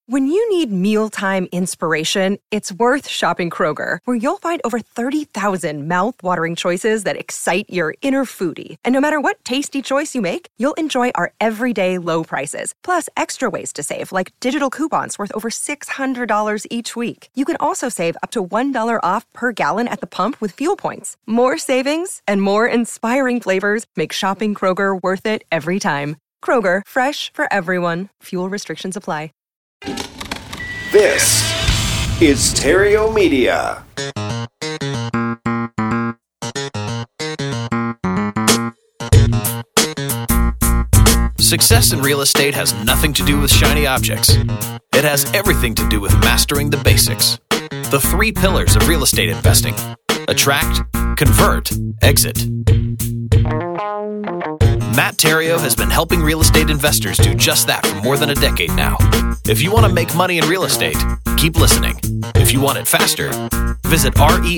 When you need mealtime inspiration, it's worth shopping Kroger, where you'll find over 30,000 mouth-watering choices that excite your inner foodie. And no matter what tasty choice you make, you'll enjoy our everyday low prices, plus extra ways to save, like digital coupons worth over $600 each week. You can also save up to $1 off per gallon at the pump with fuel points. More savings and more inspiring flavors make shopping Kroger worth it every time. Kroger, fresh for everyone. Fuel restrictions apply. This is Stereo Media. Success in real estate has nothing to do with shiny objects. It has everything to do with mastering the basics. The 3 pillars of real estate investing: attract, convert, exit. Matt Theriault has been helping real estate investors do just that for more than a decade now. If you want to make money in real estate, keep listening. If you want it faster, visit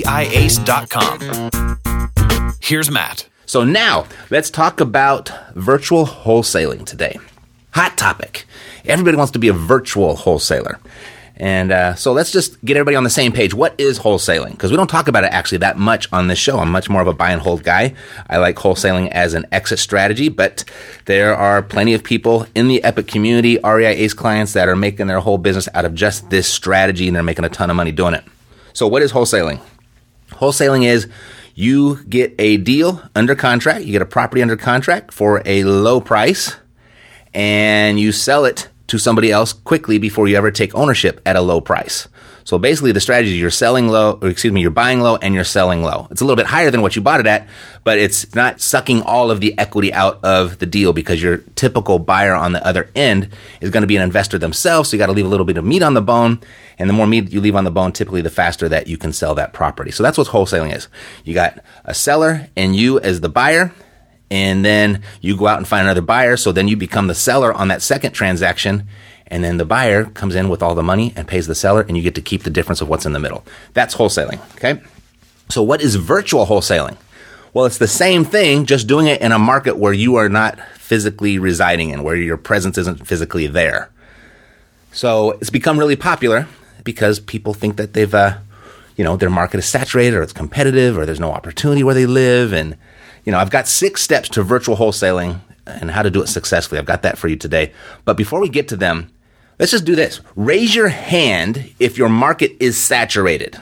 reiace.com. Here's Matt. So now, let's talk about virtual wholesaling today. Hot topic. Everybody wants to be a virtual wholesaler. And so let's just get everybody on the same page. What is wholesaling? Because we don't talk about it actually that much on this show. I'm much more of a buy and hold guy. I like wholesaling as an exit strategy, but there are plenty of people in the Epic community, REI Ace clients, that are making their whole business out of just this strategy, and they're making a ton of money doing it. So what is wholesaling? Wholesaling is you get a deal under contract, you get a property under contract for a low price, and you sell it to somebody else quickly before you ever take ownership at a low price. So basically the strategy is you're buying low and you're selling low. It's a little bit higher than what you bought it at, but it's not sucking all of the equity out of the deal, because your typical buyer on the other end is going to be an investor themselves. So you got to leave a little bit of meat on the bone. And the more meat you leave on the bone, typically the faster that you can sell that property. So that's what wholesaling is. You got a seller and you as the buyer, and then you go out and find another buyer. So then you become the seller on that second transaction. And then the buyer comes in with all the money and pays the seller, and you get to keep the difference of what's in the middle. That's wholesaling, okay? So what is virtual wholesaling? Well, it's the same thing, just doing it in a market where you are not physically residing in, where your presence isn't physically there. So it's become really popular because people think that they've, their market is saturated, or it's competitive, or there's no opportunity where they live. And, I've got 6 steps to virtual wholesaling and how to do it successfully. I've got that for you today. But before we get to them, let's just do this. Raise your hand if your market is saturated.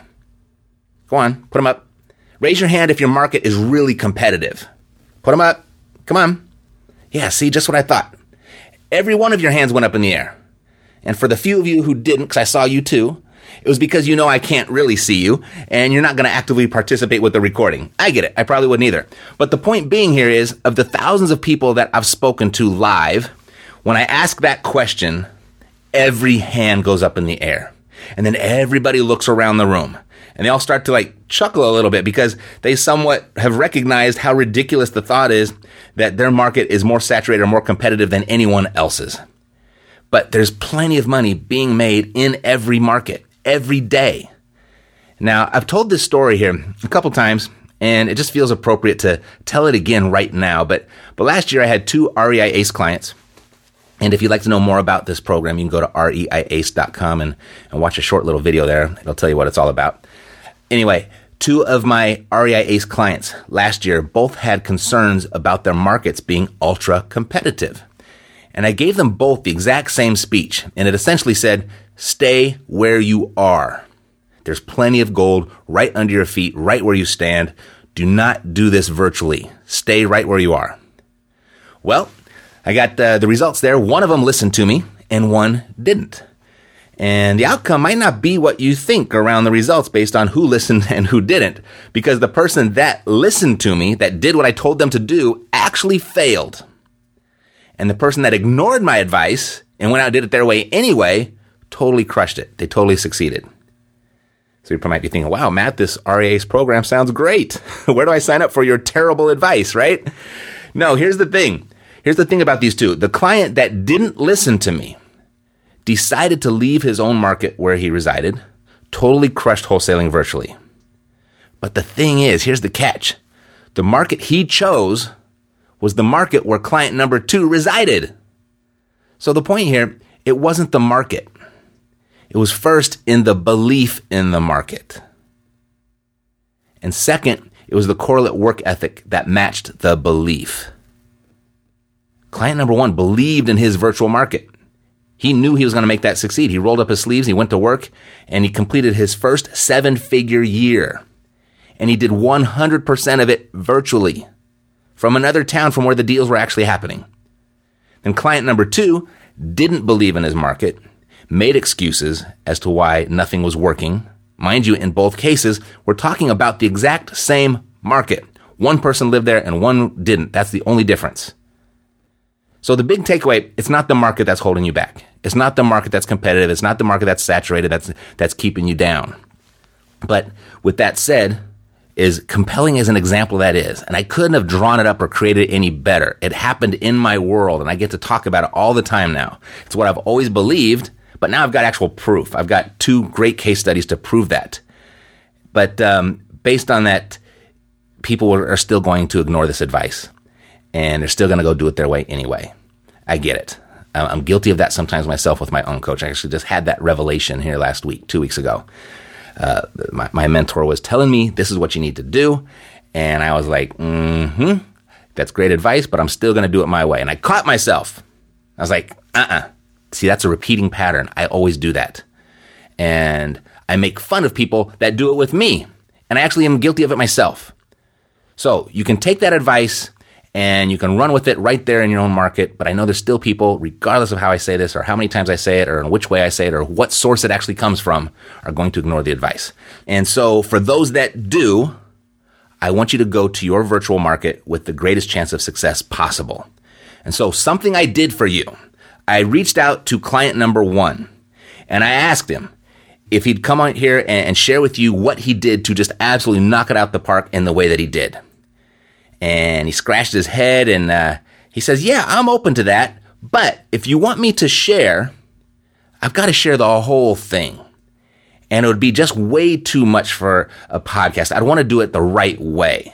Go on, put them up. Raise your hand if your market is really competitive. Put them up. Come on. Yeah, see, just what I thought. Every one of your hands went up in the air. And for the few of you who didn't, because I saw you too, it was because I can't really see you, and you're not going to actively participate with the recording. I get it. I probably wouldn't either. But the point being here is, of the thousands of people that I've spoken to live, when I ask that question, every hand goes up in the air. And then everybody looks around the room. And they all start to chuckle a little bit, because they somewhat have recognized how ridiculous the thought is that their market is more saturated or more competitive than anyone else's. But there's plenty of money being made in every market, every day. Now, I've told this story here a couple times, and it just feels appropriate to tell it again right now. But last year I had 2 REI Ace clients. And if you'd like to know more about this program, you can go to reiace.com and watch a short little video there. It'll tell you what it's all about. Anyway, 2 of my REI Ace clients last year both had concerns about their markets being ultra competitive. And I gave them both the exact same speech. And it essentially said, stay where you are. There's plenty of gold right under your feet, right where you stand. Do not do this virtually. Stay right where you are. Well, I got the results there. One of them listened to me and one didn't. And the outcome might not be what you think around the results based on who listened and who didn't, because the person that listened to me, that did what I told them to do, actually failed. And the person that ignored my advice and went out and did it their way anyway, totally crushed it. They totally succeeded. So you might be thinking, wow, Matt, this REI Ace program sounds great. Where do I sign up for your terrible advice, right? No, here's the thing. Here's the thing about these 2. The client that didn't listen to me decided to leave his own market where he resided, totally crushed wholesaling virtually. But the thing is, here's the catch. The market he chose was the market where client number 2 resided. So the point here, it wasn't the market. It was first in the belief in the market. And second, it was the correlate work ethic that matched the belief. Client number one believed in his virtual market. He knew he was going to make that succeed. He rolled up his sleeves, he went to work, and he completed his first 7-figure year. And he did 100% of it virtually from another town from where the deals were actually happening. Then client number two didn't believe in his market, made excuses as to why nothing was working. Mind you, in both cases, we're talking about the exact same market. One person lived there and one didn't. That's the only difference. So the big takeaway, it's not the market that's holding you back. It's not the market that's competitive. It's not the market that's saturated, that's keeping you down. But with that said, as compelling as an example that is, and I couldn't have drawn it up or created it any better. It happened in my world, and I get to talk about it all the time now. It's what I've always believed, but now I've got actual proof. I've got 2 great case studies to prove that. But based on that, people are still going to ignore this advice, and they're still going to go do it their way anyway. I get it. I'm guilty of that sometimes myself with my own coach. I actually just had that revelation here last week, 2 weeks ago. My mentor was telling me this is what you need to do. And I was like, that's great advice, but I'm still going to do it my way. And I caught myself. I was like, See, that's a repeating pattern. I always do that. And I make fun of people that do it with me. And I actually am guilty of it myself. So you can take that advice and you can run with it right there in your own market. But I know there's still people, regardless of how I say this or how many times I say it or in which way I say it or what source it actually comes from, are going to ignore the advice. And so for those that do, I want you to go to your virtual market with the greatest chance of success possible. And so something I did for you, I reached out to client number 1 and I asked him if he'd come out here and share with you what he did to just absolutely knock it out the park in the way that he did. And he scratched his head and he says, yeah, I'm open to that. But if you want me to share, I've got to share the whole thing. And it would be just way too much for a podcast. I'd want to do it the right way.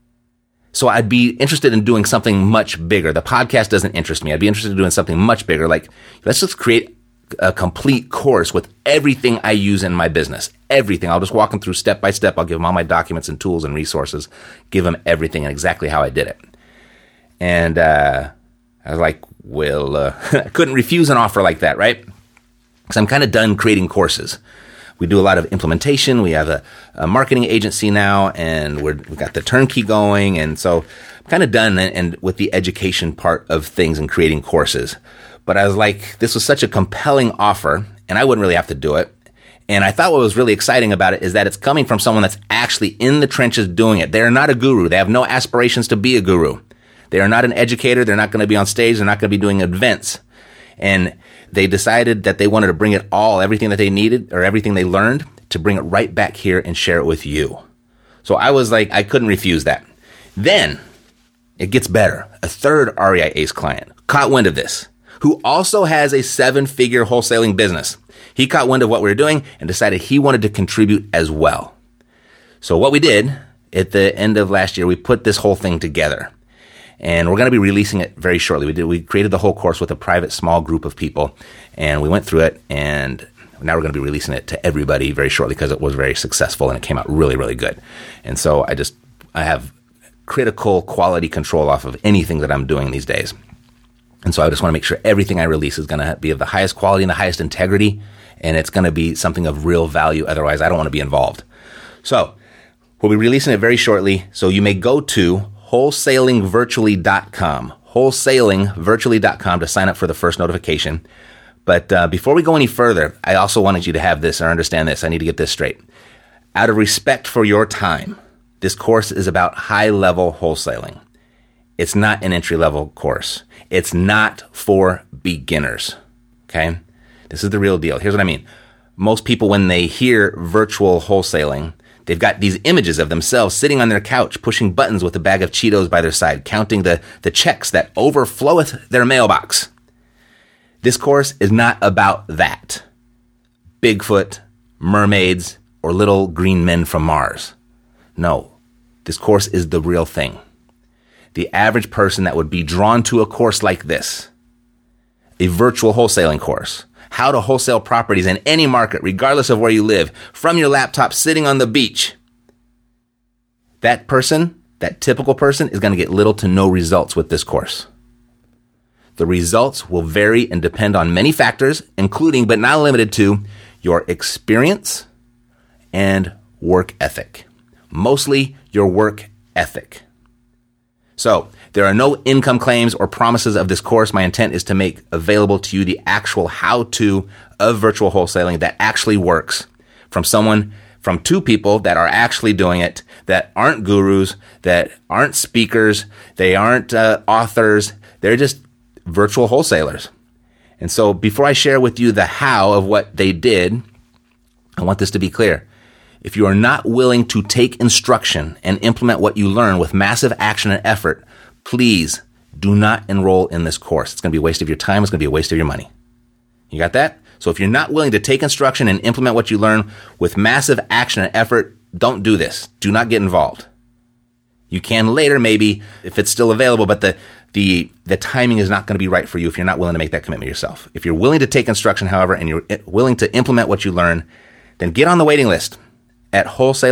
So I'd be interested in doing something much bigger. The podcast doesn't interest me. I'd be interested in doing something much bigger. Like, let's just create a complete course with everything I use in my business. Everything. I'll just walk them through step by step. I'll give them all my documents and tools and resources, give them everything and exactly how I did it. And I was like, well, I couldn't refuse an offer like that, right? Because I'm kind of done creating courses. We do a lot of implementation. We have a marketing agency now, and we've got the turnkey going. And so I'm kind of done and with the education part of things and creating courses. But I was like, this was such a compelling offer, and I wouldn't really have to do it. And I thought what was really exciting about it is that it's coming from someone that's actually in the trenches doing it. They are not a guru. They have no aspirations to be a guru. They are not an educator. They're not going to be on stage. They're not going to be doing events. And they decided that they wanted to bring it all, everything that they needed or everything they learned, to bring it right back here and share it with you. So I was like, I couldn't refuse that. Then it gets better. A third REI Ace client caught wind of this, who also has a 7-figure wholesaling business. He caught wind of what we were doing and decided he wanted to contribute as well. So what we did at the end of last year, we put this whole thing together. And we're going to be releasing it very shortly. We created the whole course with a private small group of people, and we went through it, and now we're going to be releasing it to everybody very shortly because it was very successful and it came out really, really good. And so I have critical quality control off of anything that I'm doing these days. And so I just want to make sure everything I release is going to be of the highest quality and the highest integrity, and it's going to be something of real value. Otherwise, I don't want to be involved. So we'll be releasing it very shortly. So you may go to wholesalingvirtually.com, wholesalingvirtually.com to sign up for the first notification. But before we go any further, I also wanted you to have this or understand this. I need to get this straight. Out of respect for your time, this course is about high-level wholesaling. It's not an entry-level course. It's not for beginners, okay? This is the real deal. Here's what I mean. Most people, when they hear virtual wholesaling, they've got these images of themselves sitting on their couch, pushing buttons with a bag of Cheetos by their side, counting the checks that overfloweth their mailbox. This course is not about that. Bigfoot, mermaids, or little green men from Mars. No, this course is the real thing. The average person that would be drawn to a course like this, a virtual wholesaling course, how to wholesale properties in any market, regardless of where you live, from your laptop sitting on the beach, that person, that typical person, is going to get little to no results with this course. The results will vary and depend on many factors, including but not limited to your experience and work ethic. Mostly your work ethic. So, there are no income claims or promises of this course. My intent is to make available to you the actual how-to of virtual wholesaling that actually works from two people that are actually doing it, that aren't gurus, that aren't speakers, they aren't authors, they're just virtual wholesalers. And so before I share with you the how of what they did, I want this to be clear. If you are not willing to take instruction and implement what you learn with massive action and effort, please do not enroll in this course. It's going to be a waste of your time. It's going to be a waste of your money. You got that? So if you're not willing to take instruction and implement what you learn with massive action and effort, don't do this. Do not get involved. You can later, maybe, if it's still available, but the timing is not going to be right for you if you're not willing to make that commitment yourself. If you're willing to take instruction, however, and you're willing to implement what you learn, then get on the waiting list at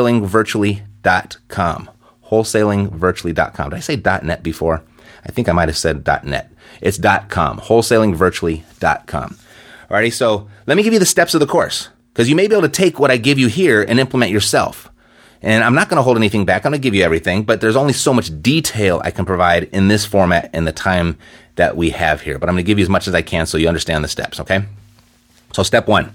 wholesalingvirtually.com. Wholesalingvirtually.com. Did I say .net before? I think I might have said .net. It's .com. Wholesalingvirtually.com. Alrighty, so let me give you the steps of the course, because you may be able to take what I give you here and implement yourself. And I'm not going to hold anything back. I'm going to give you everything, but there's only so much detail I can provide in this format in the time that we have here. But I'm going to give you as much as I can so you understand the steps, okay? So step 1,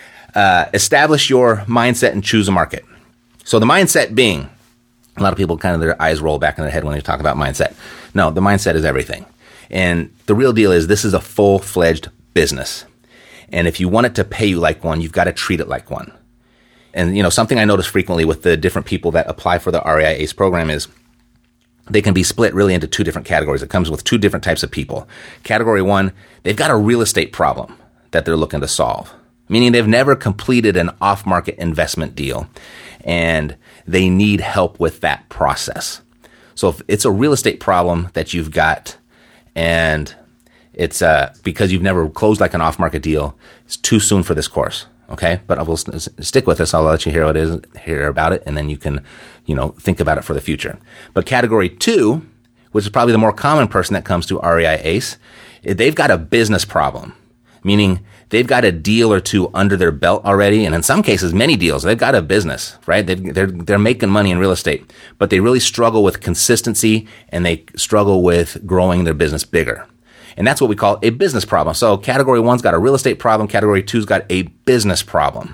establish your mindset and choose a market. So the mindset being, a lot of people kind of their eyes roll back in their head when they talk about mindset. No, the mindset is everything. And the real deal is this is a full-fledged business. And if you want it to pay you like one, you've got to treat it like one. And, something I notice frequently with the different people that apply for the REI ACE program is they can be split really into two different categories. It comes with two different types of people. Category 1, they've got a real estate problem that they're looking to solve, meaning they've never completed an off-market investment deal, and they need help with that process. So if it's a real estate problem that you've got, and it's because you've never closed like an off-market deal, it's too soon for this course. Okay, but I will stick with this. I'll let you hear about it, and then you can, think about it for the future. But category 2, which is probably the more common person that comes to REI ACE, they've got a business problem, meaning they've got a deal or two under their belt already, and in some cases, many deals. They've got a business, right? They're making money in real estate, but they really struggle with consistency, and they struggle with growing their business bigger. And that's what we call a business problem. So category 1's got a real estate problem. Category 2's got a business problem.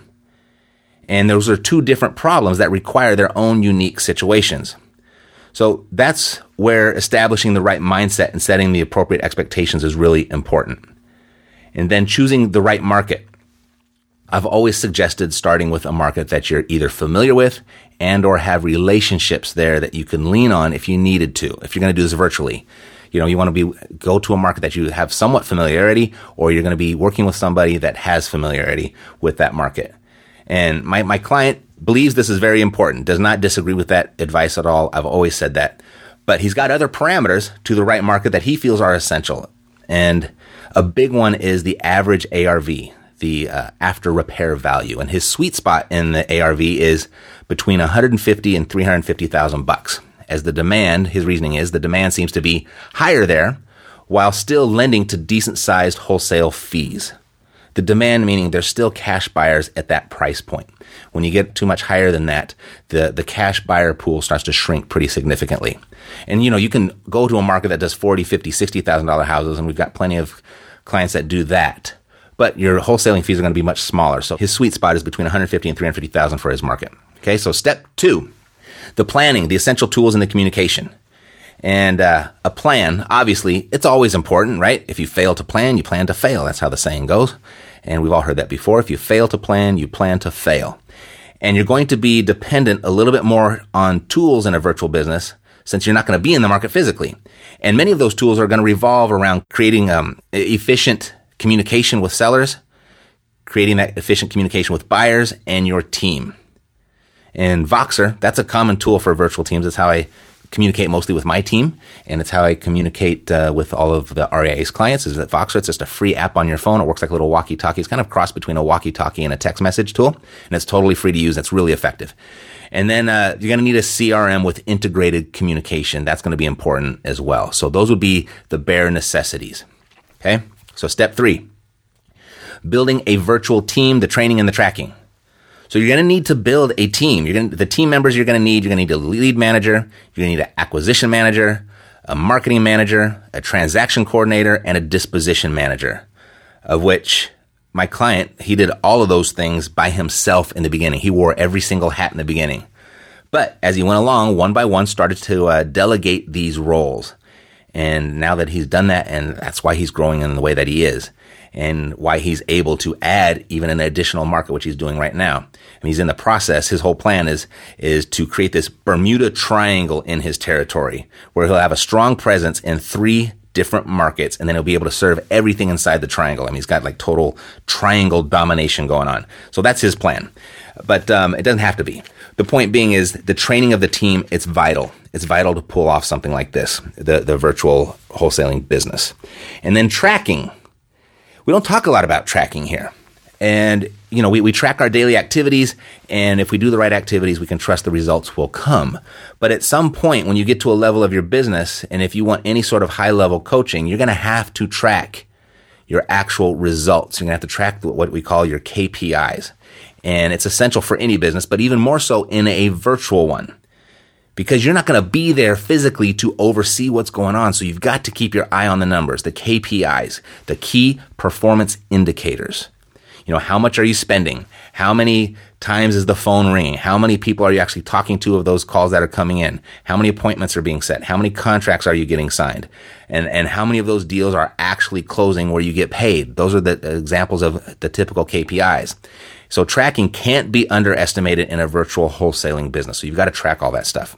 And those are two different problems that require their own unique situations. So that's where establishing the right mindset and setting the appropriate expectations is really important. And then choosing the right market. I've always suggested starting with a market that you're either familiar with and or have relationships there that you can lean on if you needed to, if you're going to do this virtually. You want to go to a market that you have somewhat familiarity, or you're going to be working with somebody that has familiarity with that market. And my client believes this is very important, does not disagree with that advice at all. I've always said that. But he's got other parameters to the right market that he feels are essential. And a big one is the average ARV, the after repair value. And his sweet spot in the ARV is between $150,000 and $350,000. As the demand, his reasoning is, the demand seems to be higher there while still lending to decent-sized wholesale fees. The demand meaning there's still cash buyers at that price point. When you get too much higher than that, the cash buyer pool starts to shrink pretty significantly. And, you can go to a market that does $40,000, $50,000, $60,000 houses, and we've got plenty of clients that do that. But your wholesaling fees are going to be much smaller. So his sweet spot is between $150,000 and $350,000 for his market. Okay, so step 2. The planning, the essential tools, and the communication. And a plan, obviously, it's always important, right? If you fail to plan, you plan to fail. That's how the saying goes. And we've all heard that before. If you fail to plan, you plan to fail. And you're going to be dependent a little bit more on tools in a virtual business since you're not going to be in the market physically. And many of those tools are going to revolve around creating efficient communication with sellers, creating that efficient communication with buyers and your team. And Voxer, that's a common tool for virtual teams. That's how I communicate mostly with my team, and it's how I communicate with all of the REI's clients is that Voxer. It's just a free app on your phone. It works like a little walkie-talkie. It's kind of cross between a walkie-talkie and a text message tool, and it's totally free to use. It's really effective. And then you're going to need a CRM with integrated communication. That's going to be important as well. So those would be the bare necessities. Okay? So step 3, building a virtual team, the training and the tracking. So you're going to need to build a team. The team members you're going to need a lead manager, you're going to need an acquisition manager, a marketing manager, a transaction coordinator, and a disposition manager, of which my client, he did all of those things by himself in the beginning. He wore every single hat in the beginning. But as he went along, one by one, started to delegate these roles. And now that he's done that, and that's why he's growing in the way that he is, and why he's able to add even an additional market, which he's doing right now. And he's in the process. His whole plan is to create this Bermuda Triangle in his territory, where he'll have a strong presence in 3 different markets, and then he'll be able to serve everything inside the triangle. I mean, he's got like total triangle domination going on. So that's his plan. But it doesn't have to be. The point being is the training of the team, it's vital. It's vital to pull off something like this, the virtual wholesaling business. And then tracking. We don't talk a lot about tracking here. And, we track our daily activities, and if we do the right activities, we can trust the results will come. But at some point, when you get to a level of your business, and if you want any sort of high-level coaching, you're going to have to track your actual results. You're going to have to track what we call your KPIs. And it's essential for any business, but even more so in a virtual one, because you're not going to be there physically to oversee what's going on. So you've got to keep your eye on the numbers, the KPIs, the key performance indicators. How much are you spending? How many times is the phone ringing? How many people are you actually talking to of those calls that are coming in? How many appointments are being set? How many contracts are you getting signed? And how many of those deals are actually closing where you get paid? Those are the examples of the typical KPIs. So tracking can't be underestimated in a virtual wholesaling business. So you've got to track all that stuff.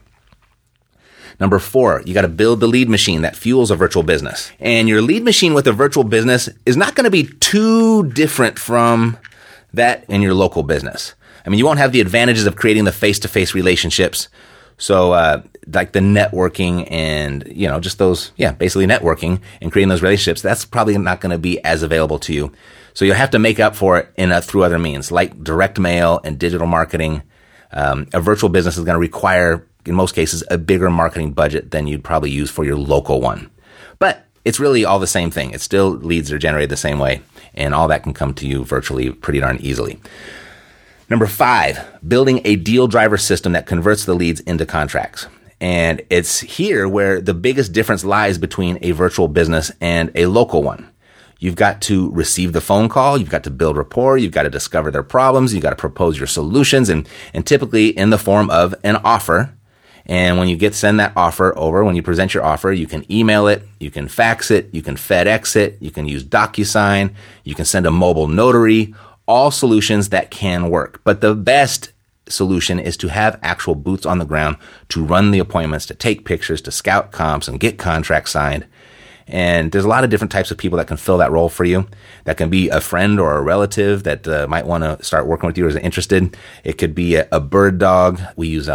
Number 4, you got to build the lead machine that fuels a virtual business. And your lead machine with a virtual business is not going to be too different from that in your local business. I mean, you won't have the advantages of creating the face-to-face relationships. So, like the networking and, just those, basically networking and creating those relationships, that's probably not going to be as available to you. So you'll have to make up for it through other means, like direct mail and digital marketing. A virtual business is going to require, in most cases, a bigger marketing budget than you'd probably use for your local one. But it's really all the same thing. It's still leads are generated the same way, and all that can come to you virtually pretty darn easily. Number 5, building a deal driver system that converts the leads into contracts. And it's here where the biggest difference lies between a virtual business and a local one. You've got to receive the phone call. You've got to build rapport. You've got to discover their problems. You've got to propose your solutions, and typically in the form of an offer. And when you send that offer over, when you present your offer, you can email it, you can fax it, you can FedEx it, you can use DocuSign, you can send a mobile notary, all solutions that can work. But the best solution is to have actual boots on the ground to run the appointments, to take pictures, to scout comps and get contracts signed. And there's a lot of different types of people that can fill that role for you. That can be a friend or a relative that might want to start working with you or is interested. It could be a bird dog. We use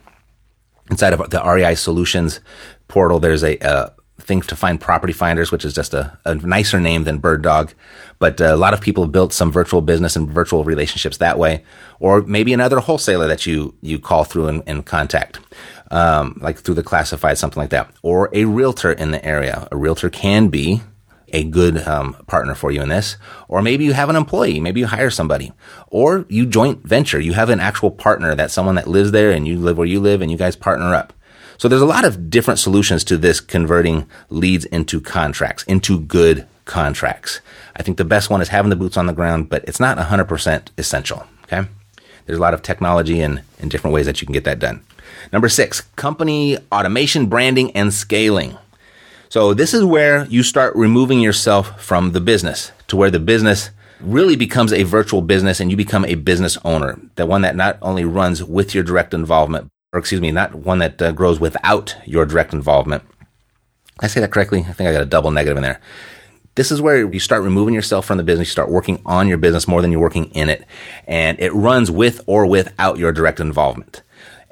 inside of the REI Solutions portal, there's a thing to find property finders, which is just a nicer name than bird dog. But a lot of people have built some virtual business and virtual relationships that way. Or maybe another wholesaler that you call through and contact. Like through the classified, something like that, or a realtor in the area. A realtor can be a good partner for you in this, or maybe you have an employee, maybe you hire somebody, or you joint venture. You have an actual partner, that's someone that lives there and you live where you live and you guys partner up. So there's a lot of different solutions to this converting leads into contracts, into good contracts. I think the best one is having the boots on the ground, but it's not 100% essential. Okay. There's a lot of technology and different ways that you can get that done. Number 6, company automation, branding, and scaling. So this is where you start removing yourself from the business to where the business really becomes a virtual business and you become a business owner. The one that not only runs with your direct involvement, not one that grows without your direct involvement. Did I say that correctly? I think I got a double negative in there. This is where you start removing yourself from the business. You start working on your business more than you're working in it. And it runs with or without your direct involvement.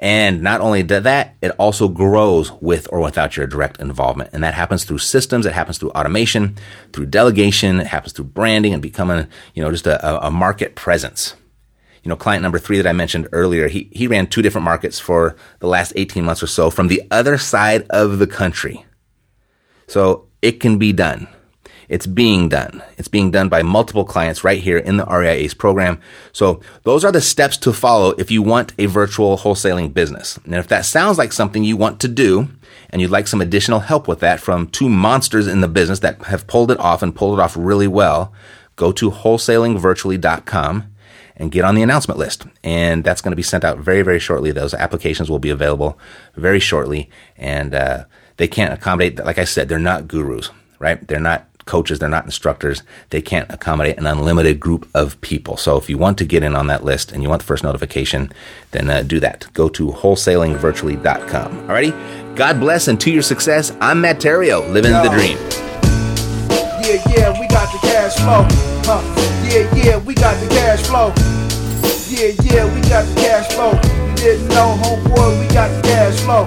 And not only that, it also grows with or without your direct involvement. And that happens through systems. It happens through automation, through delegation. It happens through branding and becoming, just a market presence. Client number 3 that I mentioned earlier, he ran 2 different markets for the last 18 months or so from the other side of the country. So it can be done. It's being done. It's being done by multiple clients right here in the REI ACE program. So those are the steps to follow if you want a virtual wholesaling business. And if that sounds like something you want to do and you'd like some additional help with that from 2 monsters in the business that have pulled it off and pulled it off really well, go to wholesalingvirtually.com and get on the announcement list. And that's going to be sent out very, very shortly. Those applications will be available very shortly. And they can't accommodate, like I said, they're not gurus, right? They're not coaches. They're not instructors. They can't accommodate an unlimited group of people. So if you want to get in on that list and you want the first notification, then do that. Go to wholesalingvirtually.com. Alrighty? God bless and to your success. I'm Matt Theriault, living the dream. Yeah, we got the cash flow. Yeah, we got the cash flow. Yeah, we got the cash flow. You didn't know, homeboy, we got the cash flow.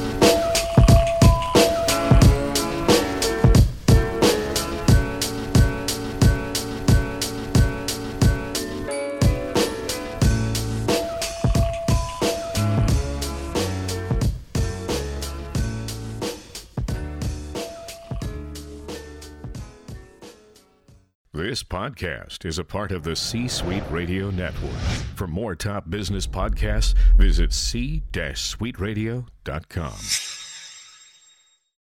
This podcast is a part of the C-Suite Radio Network. For more top business podcasts, visit c-suiteradio.com.